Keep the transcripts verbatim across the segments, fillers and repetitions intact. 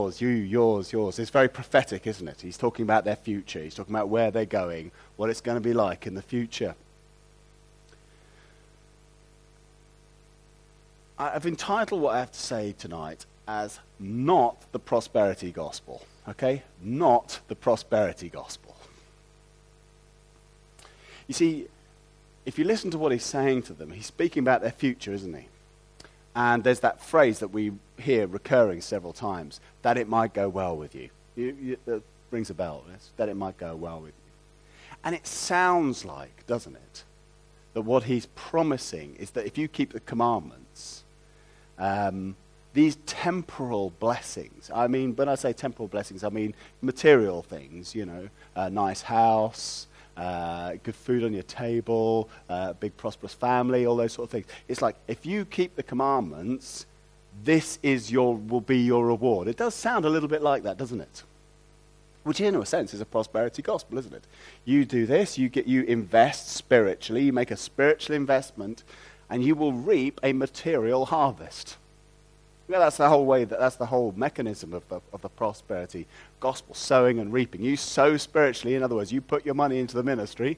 you, yours, yours. It's very prophetic, isn't it? He's talking about their future. He's talking about where they're going, what it's going to be like in the future. I've entitled what I have to say tonight as not the prosperity gospel. Okay? Not the prosperity gospel. You see, if you listen to what he's saying to them, he's speaking about their future, isn't he? And there's that phrase that we hear recurring several times, that it might go well with you. you, you that rings a bell, yes? That it might go well with you. And it sounds like, doesn't it, that what he's promising is that if you keep the commandments, um, these temporal blessings, I mean, when I say temporal blessings, I mean material things, you know, a nice house, Uh, good food on your table, uh, big prosperous family, all those sort of things. It's like, if you keep the commandments, this is your will be your reward. It does sound a little bit like that, doesn't it? Which, in a sense, is a prosperity gospel, isn't it? You do this, you get you invest spiritually, you make a spiritual investment, and you will reap a material harvest. Yeah, that's the whole way. That, that's the whole mechanism of the, of the prosperity gospel: sowing and reaping. You sow spiritually. In other words, you put your money into the ministry,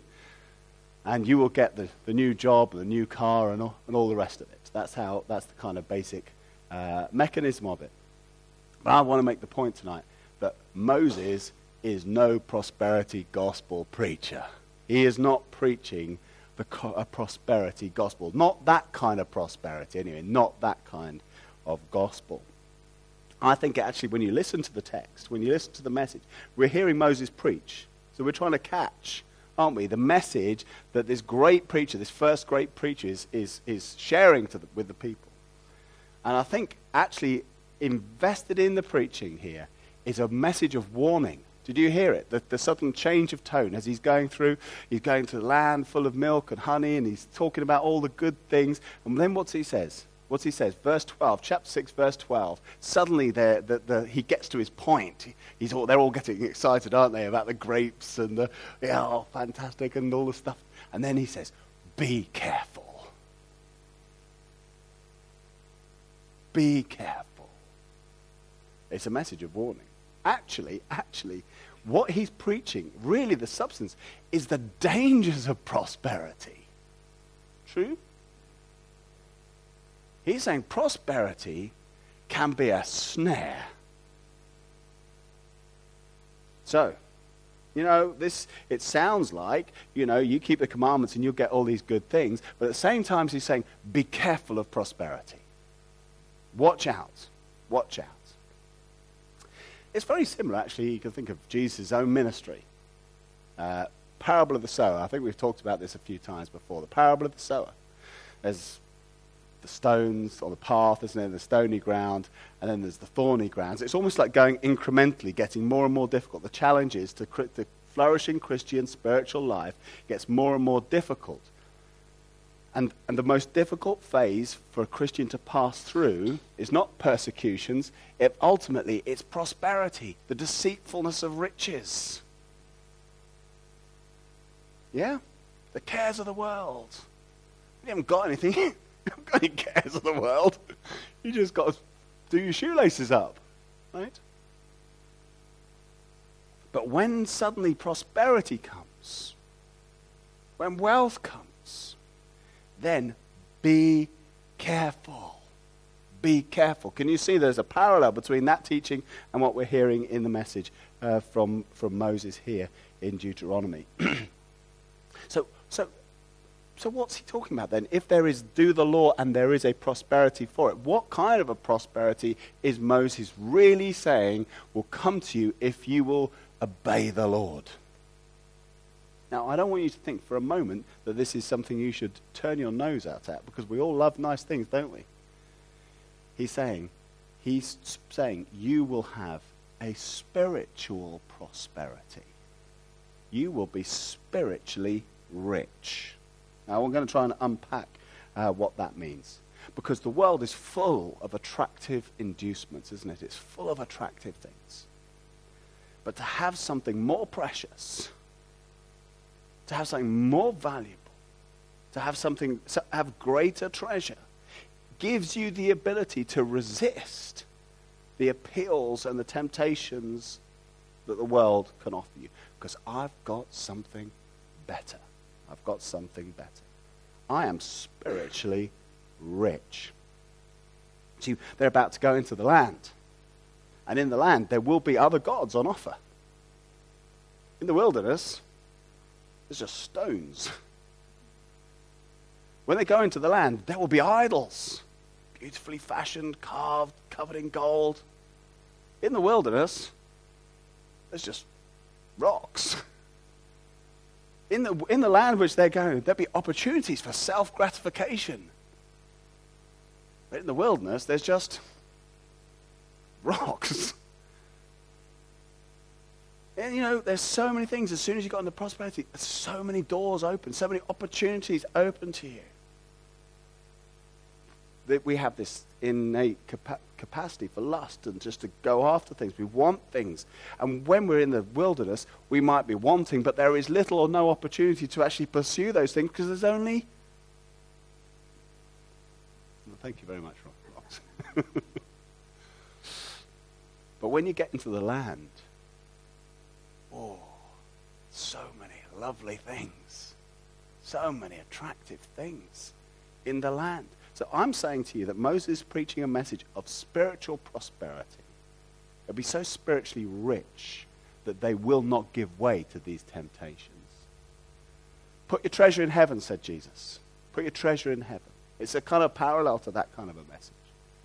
and you will get the, the new job, the new car, and all, and all the rest of it. That's how. That's the kind of basic uh, mechanism of it. But I want to make the point tonight that Moses is no prosperity gospel preacher. He is not preaching the co- a prosperity gospel. Not that kind of prosperity, anyway. Not that kind of gospel. I think actually when you listen to the text, when you listen to the message, we're hearing Moses preach. So we're trying to catch, aren't we, the message that this great preacher, this first great preacher is, is, is sharing to the, with the people. And I think actually invested in the preaching here is a message of warning. Did you hear it? The, the sudden change of tone as he's going through, he's going to the land full of milk and honey, and he's talking about all the good things. And then what's he says? What's he says? Verse twelve, chapter six, verse twelve. Suddenly the, the, the, he gets to his point. He's all, they're all getting excited, aren't they, about the grapes and the, yeah, oh, fantastic, and all the stuff. And then he says, be careful. Be careful. It's a message of warning. Actually, actually, what he's preaching, really the substance, is the dangers of prosperity. True? He's saying prosperity can be a snare. So, you know, this, it sounds like, you know, you keep the commandments and you'll get all these good things, but at the same time he's saying, be careful of prosperity. Watch out. Watch out. It's very similar, actually. You can think of Jesus' own ministry. Uh, parable of the sower. I think we've talked about this a few times before. The parable of the sower. There's the stones on the path, isn't there? The stony ground, and then there's the thorny grounds. It's almost like going incrementally, getting more and more difficult. The challenge is to the flourishing Christian spiritual life gets more and more difficult. And, and the most difficult phase for a Christian to pass through is not persecutions. It, ultimately, it's prosperity, the deceitfulness of riches. Yeah? The cares of the world. You haven't got anything. You haven't got any cares of the world. You just got to do your shoelaces up. Right? But when suddenly prosperity comes, when wealth comes, then be careful. Be careful. Can you see there's a parallel between that teaching and what we're hearing in the message uh, from, from Moses here in Deuteronomy? so, so, so what's he talking about then? If there is do the law and there is a prosperity for it, what kind of a prosperity is Moses really saying will come to you if you will obey the Lord? Now, I don't want you to think for a moment that this is something you should turn your nose out at, because we all love nice things, don't we? He's saying, he's saying you will have a spiritual prosperity. You will be spiritually rich. Now, we're going to try and unpack uh, what that means. Because the world is full of attractive inducements, isn't it? It's full of attractive things. But to have something more precious, to have something more valuable, to have something, to have greater treasure, gives you the ability to resist the appeals and the temptations that the world can offer you. Because I've got something better. I've got something better. I am spiritually rich. See, they're about to go into the land. And in the land, there will be other gods on offer. In the wilderness, there's just stones. When they go into the land, there will be idols. Beautifully fashioned, carved, covered in gold. In the wilderness, there's just rocks. In the, in the land which they're going, there'll be opportunities for self-gratification. But in the wilderness, there's just rocks. And you know, there's so many things. As soon as you got into prosperity, there's so many doors open, so many opportunities open to you. That we have this innate capa- capacity for lust and just to go after things. We want things. And when we're in the wilderness, we might be wanting, but there is little or no opportunity to actually pursue those things because there's only... Well, thank you very much, Rob. But when you get into the land, oh, so many lovely things. So many attractive things in the land. So I'm saying to you that Moses is preaching a message of spiritual prosperity. They'll be so spiritually rich that they will not give way to these temptations. Put your treasure in heaven, said Jesus. Put your treasure in heaven. It's a kind of parallel to that kind of a message.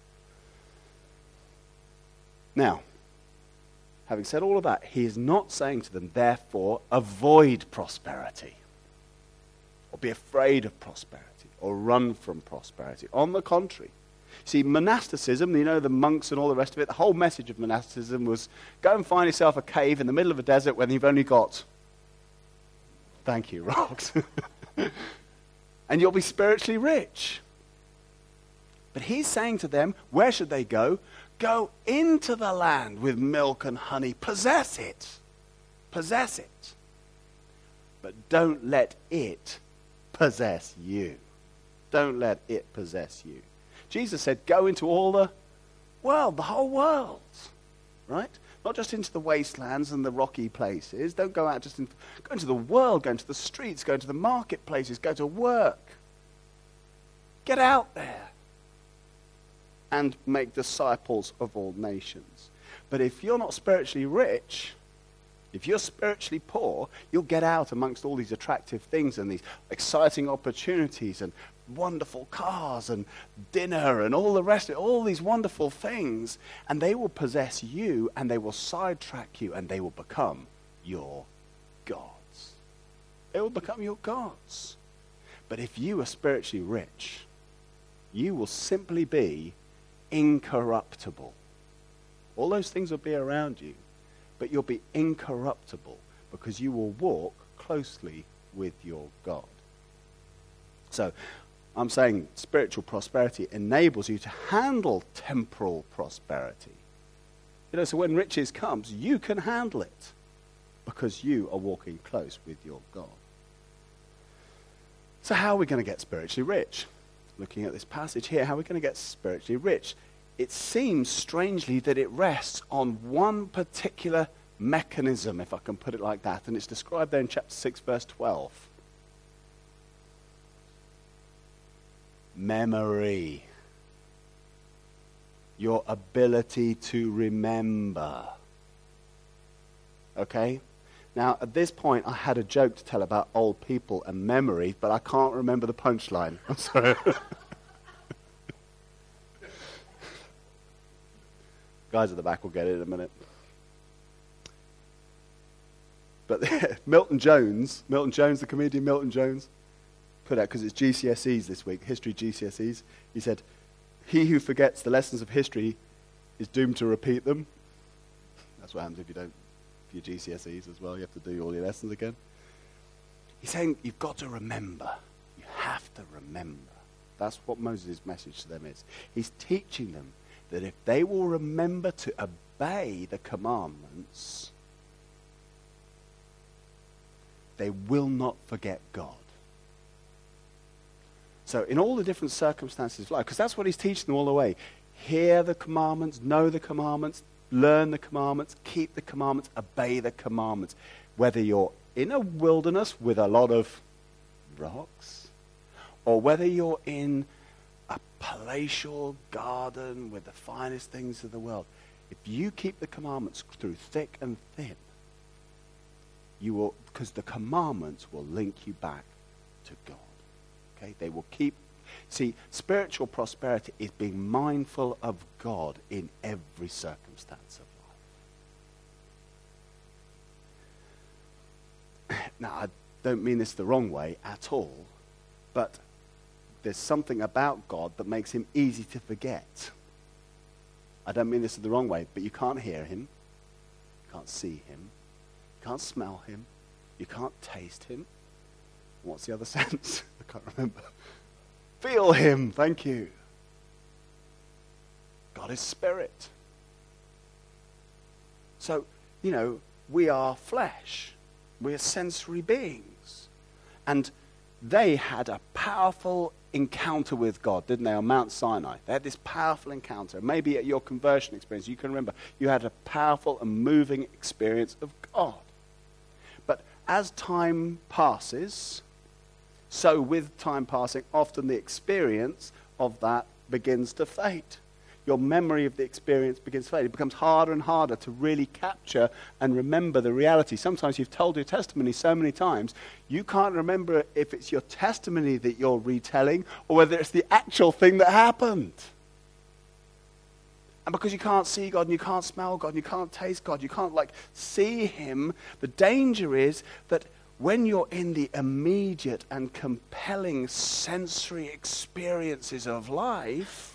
Now, having said all of that, he is not saying to them, therefore, avoid prosperity or be afraid of prosperity or run from prosperity. On the contrary. See, monasticism, you know, the monks and all the rest of it, the whole message of monasticism was go and find yourself a cave in the middle of a desert when you've only got, thank you, rocks, and you'll be spiritually rich. But he's saying to them, where should they go? Go into the land with milk and honey. Possess it. Possess it. But don't let it possess you. Don't let it possess you. Jesus said, go into all the world, the whole world. Right? Not just into the wastelands and the rocky places. Don't go out just into, go into the world, go into the streets, go into the marketplaces, go to work. Get out there and make disciples of all nations. But if you're not spiritually rich, if you're spiritually poor, you'll get out amongst all these attractive things and these exciting opportunities and wonderful cars and dinner and all the rest of it, all these wonderful things, and they will possess you and they will sidetrack you and they will become your gods. They will become your gods. But if you are spiritually rich, you will simply be incorruptible. All those things will be around you, but you'll be incorruptible because you will walk closely with your God. So, I'm saying spiritual prosperity enables you to handle temporal prosperity. You know, so when riches comes, you can handle it because you are walking close with your God. So how are we going to get spiritually rich? Looking at this passage here, how are we going to get spiritually rich? It seems strangely that it rests on one particular mechanism, if I can put it like that, and it's described there in chapter six, verse twelve. Memory. Your ability to remember. Okay? Now, at this point, I had a joke to tell about old people and memory, but I can't remember the punchline. I'm sorry. Guys at the back will get it in a minute. But Milton Jones, Milton Jones, the comedian Milton Jones, put out, because it's G C S Es this week, history G C S Es, he said, he who forgets the lessons of history is doomed to repeat them. That's what happens if you don't, for your G C S Es as well, you have to do all your lessons again. He's saying you've got to remember. You have to remember. That's what Moses' message to them is. He's teaching them that if they will remember to obey the commandments, they will not forget God. So in all the different circumstances of life, because that's what he's teaching them all the way, hear the commandments, know the commandments, learn the commandments, keep the commandments, obey the commandments. Whether you're in a wilderness with a lot of rocks, or whether you're in a palatial garden with the finest things of the world, if you keep the commandments through thick and thin, you will, because the commandments will link you back to God. Okay? They will keep, see, spiritual prosperity is being mindful of God in every circumstance of life. Now, I don't mean this the wrong way at all, but there's something about God that makes him easy to forget. I don't mean this the wrong way, but you can't hear him, you can't see him, you can't smell him, you can't taste him. What's the other sense? I can't remember. Feel him, thank you. God is spirit. So, you know, we are flesh. We are sensory beings. And they had a powerful encounter with God, didn't they, on Mount Sinai? They had this powerful encounter. Maybe at your conversion experience, you can remember, you had a powerful and moving experience of God. But as time passes, so with time passing, often the experience of that begins to fade. Your memory of the experience begins to fade. It becomes harder and harder to really capture and remember the reality. Sometimes you've told your testimony so many times, you can't remember if it's your testimony that you're retelling or whether it's the actual thing that happened. And because you can't see God and you can't smell God and you can't taste God, you can't like see him, the danger is that when you're in the immediate and compelling sensory experiences of life,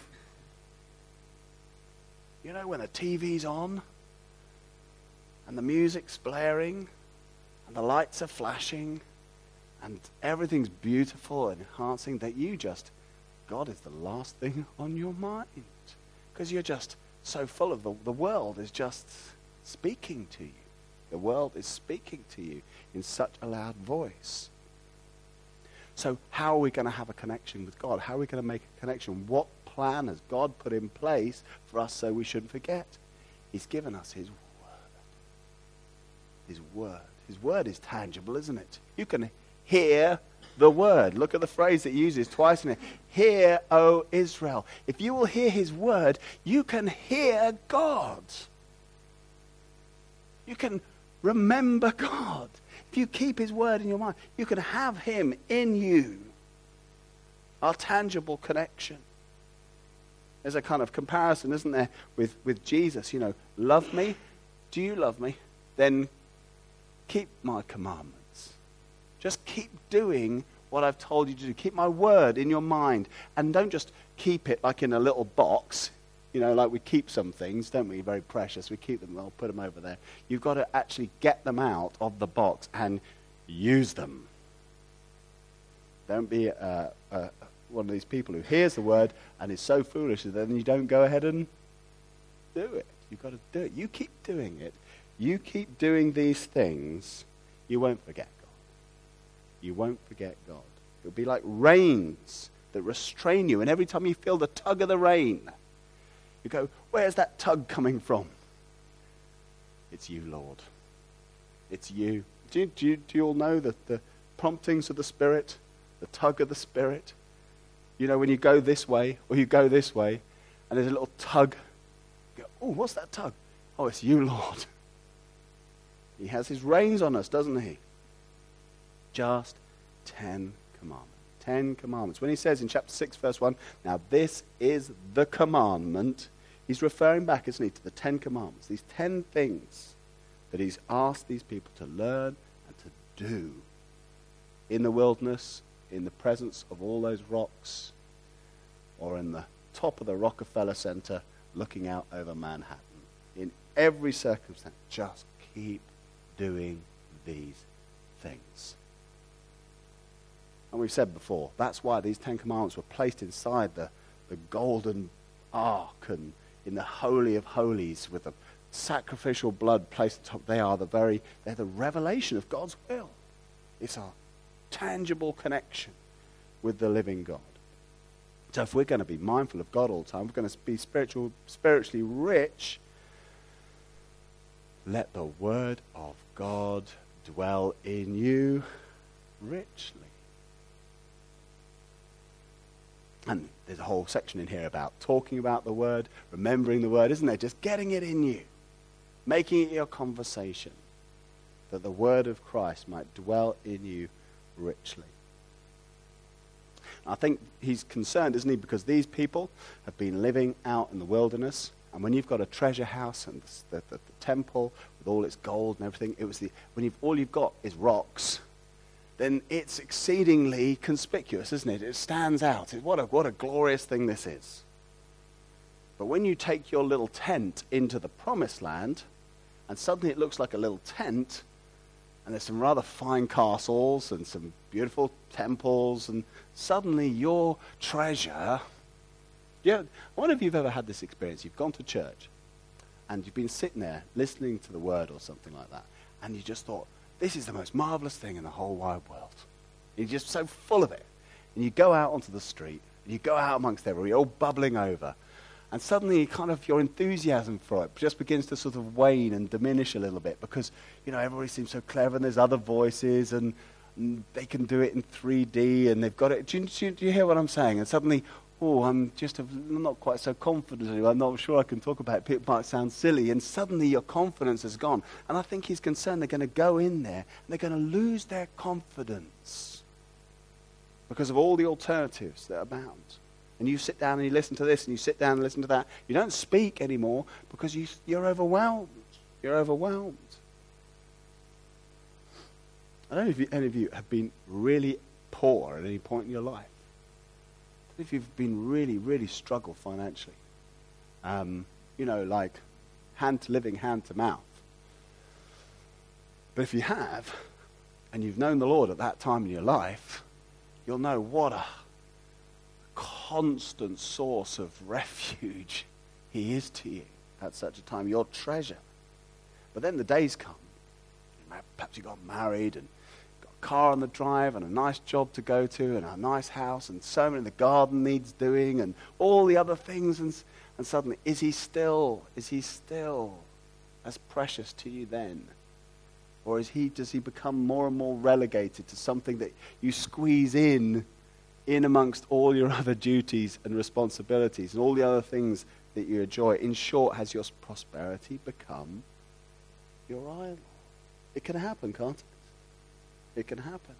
you know, when the T V's on and the music's blaring and the lights are flashing and everything's beautiful and enhancing, that you just, God is the last thing on your mind. Because you're just so full of the, the world is just speaking to you. The world is speaking to you in such a loud voice. So how are we going to have a connection with God? How are we going to make a connection? What plan has God put in place for us so we shouldn't forget? He's given us his word. His word. His word is tangible, isn't it? You can hear the word. Look at the phrase that he uses twice in it. Hear, O Israel. If you will hear his word, you can hear God. You can remember God. If you keep his word in your mind, you can have him in you. Our tangible connection. There's a kind of comparison, isn't there, with, with Jesus. You know, love me. Do you love me? Then keep my commandments. Just keep doing what I've told you to do. Keep my word in your mind. And don't just keep it like in a little box. You know, like we keep some things, don't we? Very precious. We keep them. I'll put them over there. You've got to actually get them out of the box and use them. Don't be uh, uh, one of these people who hears the word and is so foolish that then you don't go ahead and do it. You've got to do it. You keep doing it. You keep doing these things, you won't forget God. You won't forget God. It'll be like reins that restrain you. And every time you feel the tug of the rein, you go, where's that tug coming from? It's you, Lord. It's you. Do you, do you, do you all know that the promptings of the Spirit, the tug of the Spirit? You know, when you go this way or you go this way, and there's a little tug. You go, oh, what's that tug? Oh, it's you, Lord. He has his reins on us, doesn't he? Just ten commandments. Ten commandments. When he says in chapter six, verse one, now this is the commandment, he's referring back, isn't he, to the Ten Commandments. These ten things that he's asked these people to learn and to do in the wilderness, in the presence of all those rocks, or in the top of the Rockefeller Center looking out over Manhattan. In every circumstance, just keep doing these things. And we've said before, that's why these Ten Commandments were placed inside the, the golden ark and in the Holy of Holies with the sacrificial blood placed on top. They are the very, they're the revelation of God's will. It's our tangible connection with the living God. So if we're going to be mindful of God all the time, we're going to be spiritual, spiritually rich, let the word of God dwell in you richly. And there's a whole section in here about talking about the word, remembering the word, isn't there? Just getting it in you, making it your conversation, that the word of Christ might dwell in you richly. I think he's concerned, isn't he, because these people have been living out in the wilderness, and when you've got a treasure house and the, the, the temple with all its gold and everything, it was the when you've all you've got is rocks, then it's exceedingly conspicuous, isn't it? It stands out. What a what a glorious thing this is. But when you take your little tent into the promised land, and suddenly it looks like a little tent, and there's some rather fine castles and some beautiful temples, and suddenly your treasure... Yeah, I wonder if you've ever had this experience. You've gone to church, and you've been sitting there listening to the word or something like that, and you just thought, this is the most marvelous thing in the whole wide world. You're just so full of it. And you go out onto the street, and you go out amongst everybody, all bubbling over, and suddenly kind of your enthusiasm for it just begins to sort of wane and diminish a little bit because, you know, everybody seems so clever and there's other voices and, and they can do it in three D and they've got it. Do you, do you, do you hear what I'm saying? And suddenly, oh, I'm just a, I'm not quite so confident anymore. I'm not sure I can talk about it. People might sound silly. And suddenly your confidence has gone. And I think he's concerned they're going to go in there and they're going to lose their confidence because of all the alternatives that abound. And you sit down and you listen to this and you sit down and listen to that. You don't speak anymore because you, you're overwhelmed. You're overwhelmed. I don't know if you, any of you have been really poor at any point in your life. If you've been really, really struggled financially, um, you know, like hand to living, hand to mouth. But if you have, and you've known the Lord at that time in your life, you'll know what a constant source of refuge he is to you at such a time, your treasure. But then the days come, perhaps you got married and car on the drive and a nice job to go to and a nice house and so many, the garden needs doing and all the other things, and, and suddenly is he still is he still as precious to you then, or is he does he become more and more relegated to something that you squeeze in in amongst all your other duties and responsibilities and all the other things that you enjoy? In short, has your prosperity become your idol? It can happen, can't it? It can happen.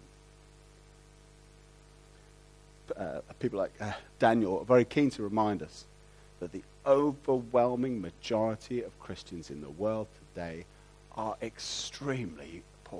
Uh, people like uh, Daniel are very keen to remind us that the overwhelming majority of Christians in the world today are extremely poor.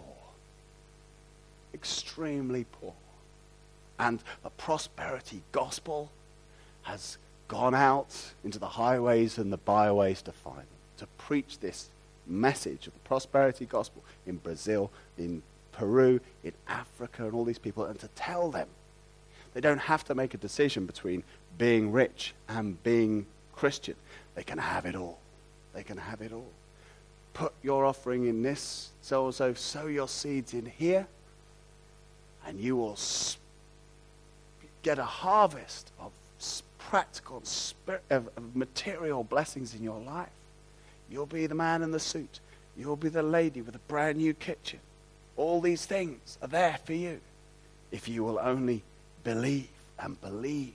Extremely poor. And the prosperity gospel has gone out into the highways and the byways to find them, to preach this message of the prosperity gospel in Brazil, in Peru, in Africa, and all these people, and to tell them they don't have to make a decision between being rich and being Christian. They can have it all. They can have it all. Put your offering in this, so and so, sow your seeds in here, and you will sp- get a harvest of practical, spirit, of, of material blessings in your life. You'll be the man in the suit. You'll be the lady with a brand new kitchen. All these things are there for you if you will only believe and believe.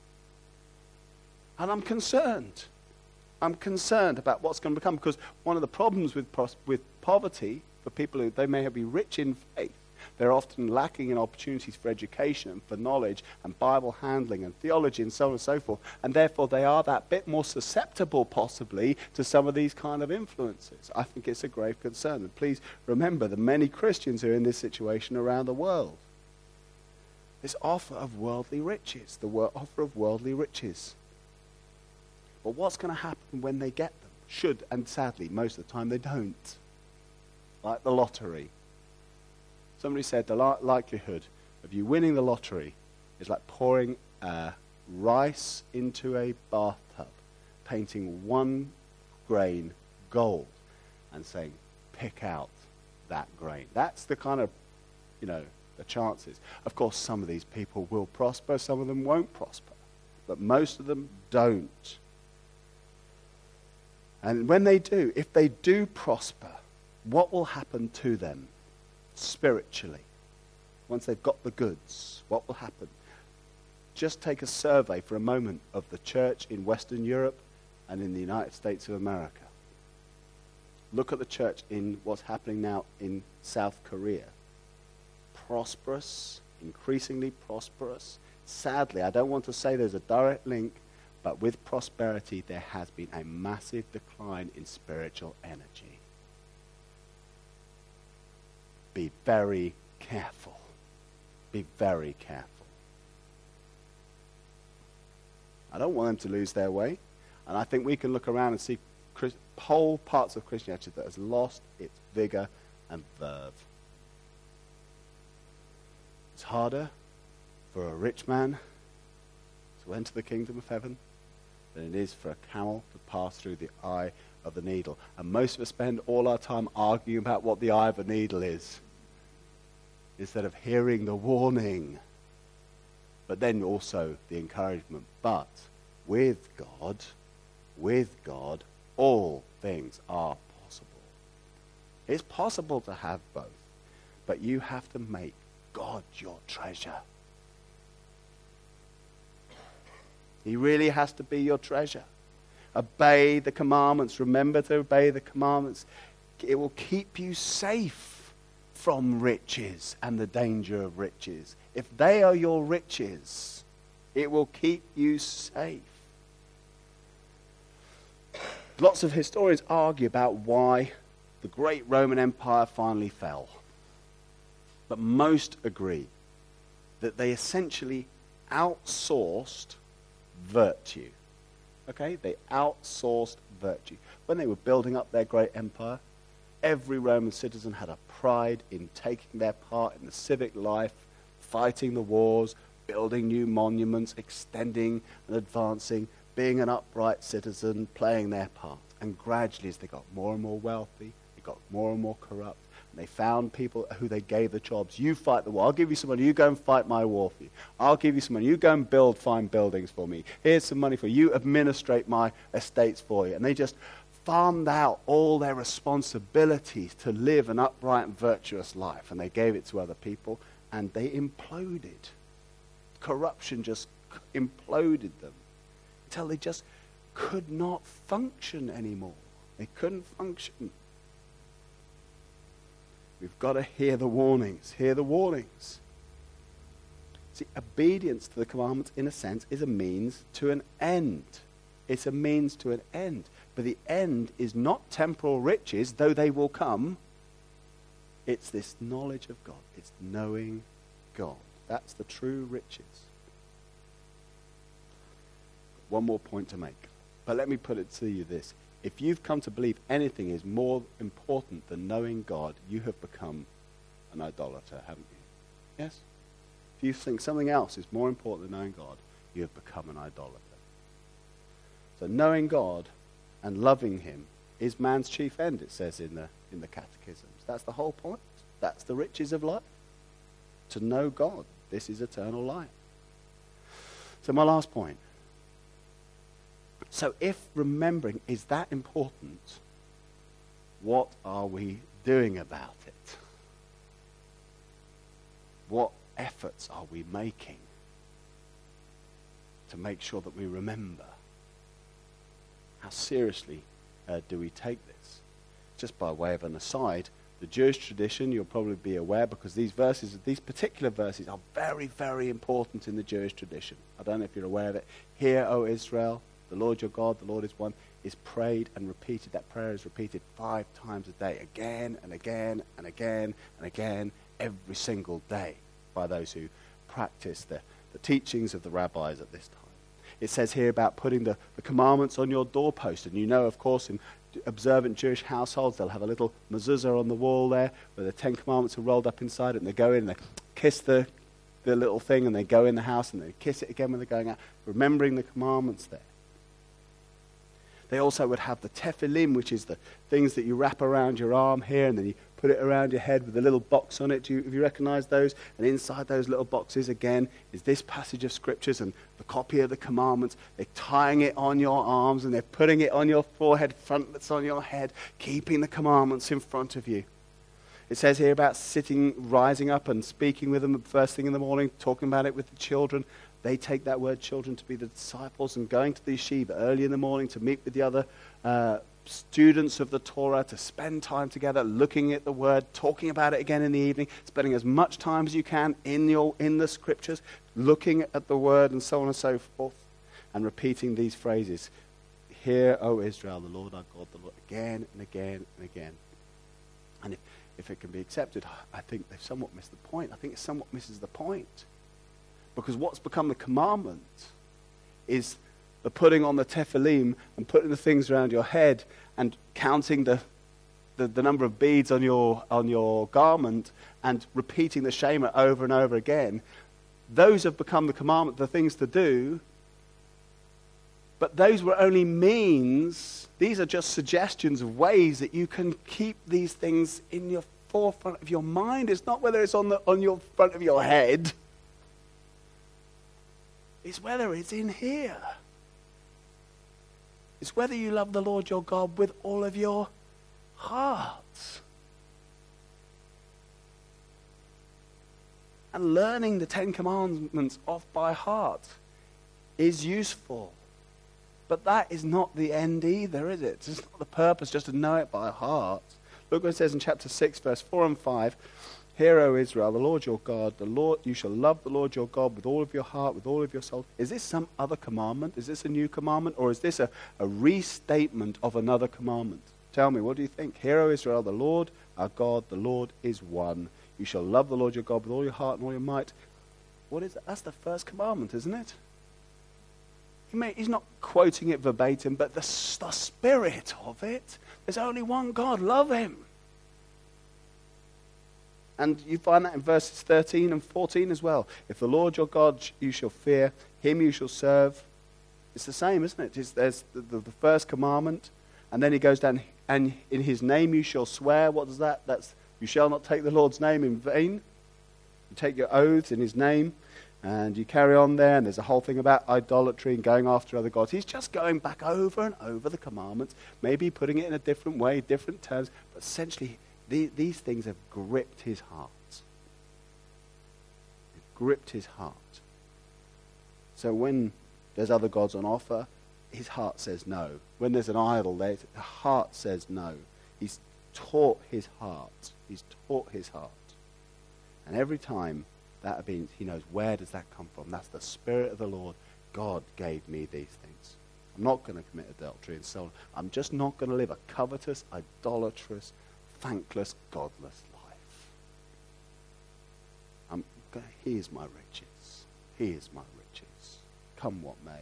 And I'm concerned. I'm concerned about what's going to become, because one of the problems with pros- with poverty for people who they may be rich in faith, they're often lacking in opportunities for education and for knowledge and Bible handling and theology and so on and so forth. And therefore they are that bit more susceptible possibly to some of these kind of influences. I think it's a grave concern. And please remember the many Christians who are in this situation around the world. This offer of worldly riches, the wor- offer of worldly riches. But what's going to happen when they get them? Should, and sadly, most of the time they don't. Like the lottery. Somebody said the li- likelihood of you winning the lottery is like pouring uh, rice into a bathtub, painting one grain gold and saying, pick out that grain. That's the kind of, you know, the chances. Of course, some of these people will prosper, some of them won't prosper. but most of them don't. And when they do, if they do prosper, what will happen to them spiritually? Once they've got the goods, what will happen? Just take a survey for a moment of the church in Western Europe and in the United States of America. Look at the church in what's happening now in South Korea. Prosperous, increasingly prosperous. Sadly, I don't want to say there's a direct link, but with prosperity there has been a massive decline in spiritual energy. Be very careful. Be very careful. I don't want them to lose their way. And I think we can look around and see Christ- whole parts of Christianity that has lost its vigor and verve. It's harder for a rich man to enter the kingdom of heaven than it is for a camel to pass through the eye of the needle. And most of us spend all our time arguing about what the eye of a needle is, instead of hearing the warning, but then also the encouragement. But with God, with God, all things are possible. It's possible to have both, but you have to make God your treasure. He really has to be your treasure. Obey the commandments. Remember to obey the commandments. It will keep you safe from riches and the danger of riches. If they are your riches, it will keep you safe. Lots of historians argue about why the great Roman Empire finally fell. But most agree that they essentially outsourced virtue. Okay? They outsourced virtue. When they were building up their great empire, every Roman citizen had a pride in taking their part in the civic life, fighting the wars, building new monuments, extending and advancing, being an upright citizen, playing their part. And gradually, as they got more and more wealthy, they got more and more corrupt, and they found people who they gave the jobs. You fight the war. I'll give you some money. You go and fight my war for you. I'll give you some money. You go and build fine buildings for me. Here's some money for you. You administrate my estates for you. And they just farmed out all their responsibilities to live an upright and virtuous life. And they gave it to other people, and they imploded. Corruption just imploded them until they just could not function anymore. They couldn't function. We've got to hear the warnings. Hear the warnings. See, obedience to the commandments, in a sense, is a means to an end. It's a means to an end. But the end is not temporal riches, though they will come. It's this knowledge of God. It's knowing God. That's the true riches. One more point to make. But let me put it to you this. If you've come to believe anything is more important than knowing God, you have become an idolater, haven't you? Yes? If you think something else is more important than knowing God, you have become an idolater. So knowing God and loving him is man's chief end, it says in the, in the catechisms. That's the whole point. That's the riches of life. To know God. This is eternal life. So my last point. So if remembering is that important, what are we doing about it? What efforts are we making to make sure that we remember? How seriously uh, do we take this? Just by way of an aside, the Jewish tradition, you'll probably be aware, because these verses, these particular verses are very, very important in the Jewish tradition. I don't know if you're aware of it. Hear, O Israel, the Lord your God, the Lord is one, is prayed and repeated. That prayer is repeated five times a day, again and again and again and again, every single day, by those who practice the, the teachings of the rabbis at this time. It says here about putting the, the commandments on your doorpost. And you know, of course, in observant Jewish households, they'll have a little mezuzah on the wall there where the Ten Commandments are rolled up inside it, and they go in and they kiss the, the little thing, and they go in the house and they kiss it again when they're going out, remembering the commandments there. They also would have the tefillin, which is the things that you wrap around your arm here, and then you put it around your head with a little box on it. Do you, have you recognized those? And inside those little boxes, again, is this passage of scriptures and the copy of the commandments. They're tying it on your arms and they're putting it on your forehead, frontlets on your head, keeping the commandments in front of you. It says here about sitting, rising up and speaking with them first thing in the morning, talking about it with the children. They take that word children to be the disciples and going to the yeshiva early in the morning to meet with the other uh, students of the Torah, to spend time together looking at the word, talking about it again in the evening, spending as much time as you can in, your, in the scriptures, looking at the word and so on and so forth, and repeating these phrases. Hear, O Israel, the Lord our God, the Lord, again and again and again. And if, if it can be accepted, I think they've somewhat missed the point. I think it somewhat misses the point. Because what's become the commandment is the putting on the tefillin and putting the things around your head and counting the, the, the number of beads on your, on your garment and repeating the Shema over and over again. Those have become the commandment, the things to do. But those were only means. These are just suggestions of ways that you can keep these things in your forefront of your mind. It's not whether it's on the on your front of your head. It's whether it's in here. It's whether you love the Lord your God with all of your heart. And learning the Ten Commandments off by heart is useful. But that is not the end either, is it? It's not the purpose just to know it by heart. Look what it says in chapter six, verse four and five. Hear, O Israel, the Lord your God, the Lord, you shall love the Lord your God with all of your heart, with all of your soul. Is this some other commandment? Is this a new commandment? Or is this a, a restatement of another commandment? Tell me, what do you think? Hear, O Israel, the Lord our God, the Lord is one. You shall love the Lord your God with all your heart and all your might. What is that? That's the first commandment, isn't it? He may, he's not quoting it verbatim, but the, the spirit of it. There's only one God. Love him. And you find that in verses thirteen and fourteen as well. If the Lord your God you shall fear, him you shall serve. It's the same, isn't it? It's, there's the, the, the first commandment, and then he goes down, and in his name you shall swear. What is that? That's, you shall not take the Lord's name in vain. You take your oaths in his name, and you carry on there, and there's a whole thing about idolatry and going after other gods. He's just going back over and over the commandments, maybe putting it in a different way, different terms, but essentially the, these things have gripped his heart. They've gripped his heart. So when there's other gods on offer, his heart says no. When there's an idol there, the heart says no. He's taught his heart. He's taught his heart. And every time that means he knows, where does that come from? That's the Spirit of the Lord. God gave me these things. I'm not going to commit adultery and so on. I'm just not going to live a covetous, idolatrous, thankless, godless life. I'm going, he is my riches. He is my riches. Come what may.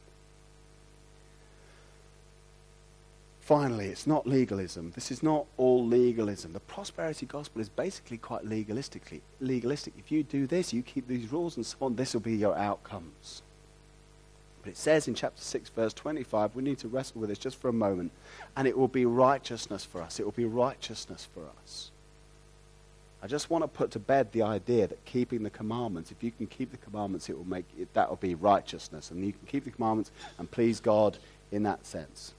Finally, it's not legalism. This is not all legalism. The prosperity gospel is basically quite legalistically legalistic. If you do this, you keep these rules and so on, this will be your outcomes. But it says in chapter six, verse twenty-five, we need to wrestle with this just for a moment, and it will be righteousness for us. It will be righteousness for us. I just want to put to bed the idea that keeping the commandments, if you can keep the commandments, it will make it, that will be righteousness, and you can keep the commandments and please God in that sense.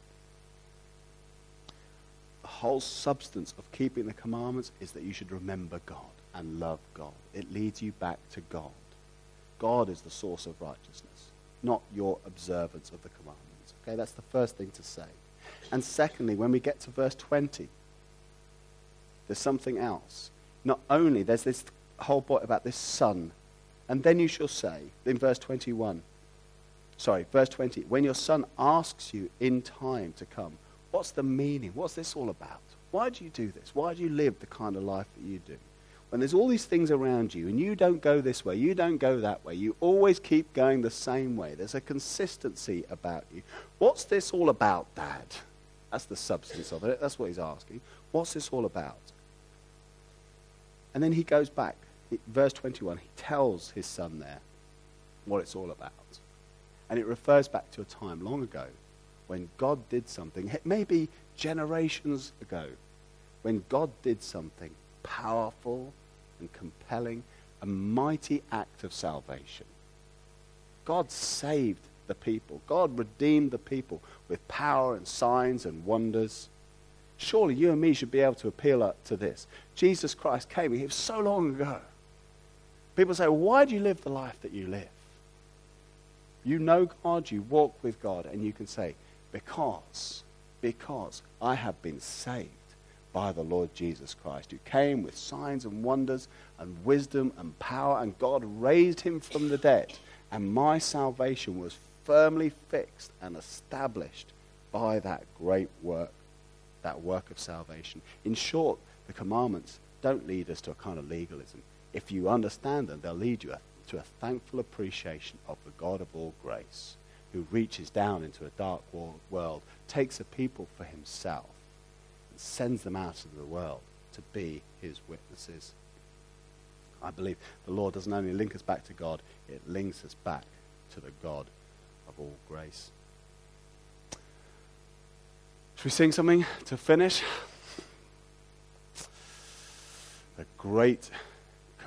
The whole substance of keeping the commandments is that you should remember God and love God. It leads you back to God. God is the source of righteousness, not your observance of the commandments. Okay, that's the first thing to say. And secondly, when we get to verse twenty, there's something else. Not only, there's this whole point about this son. And then you shall say, in verse twenty-one, sorry, verse twenty, when your son asks you in time to come, what's the meaning? What's this all about? Why do you do this? Why do you live the kind of life that you do? When there's all these things around you and you don't go this way, you don't go that way, you always keep going the same way. There's a consistency about you. What's this all about, Dad? That's the substance of it. That's what he's asking. What's this all about? And then he goes back. Verse twenty-one, he tells his son there what it's all about. And it refers back to a time long ago when God did something, maybe generations ago, when God did something powerful and compelling, a mighty act of salvation. God saved the people. God redeemed the people with power and signs and wonders. Surely you and me should be able to appeal to this. Jesus Christ came. It was so long ago. People say, why do you live the life that you live? You know God, you walk with God, and you can say, because, because I have been saved by the Lord Jesus Christ, who came with signs and wonders and wisdom and power, and God raised him from the dead, and my salvation was firmly fixed and established by that great work, that work of salvation. In short, the commandments don't lead us to a kind of legalism. If you understand them, they'll lead you to a thankful appreciation of the God of all grace, who reaches down into a dark world, takes a people for himself, and sends them out into the world to be his witnesses. I believe the Lord doesn't only link us back to God, it links us back to the God of all grace. Should we sing something to finish? The great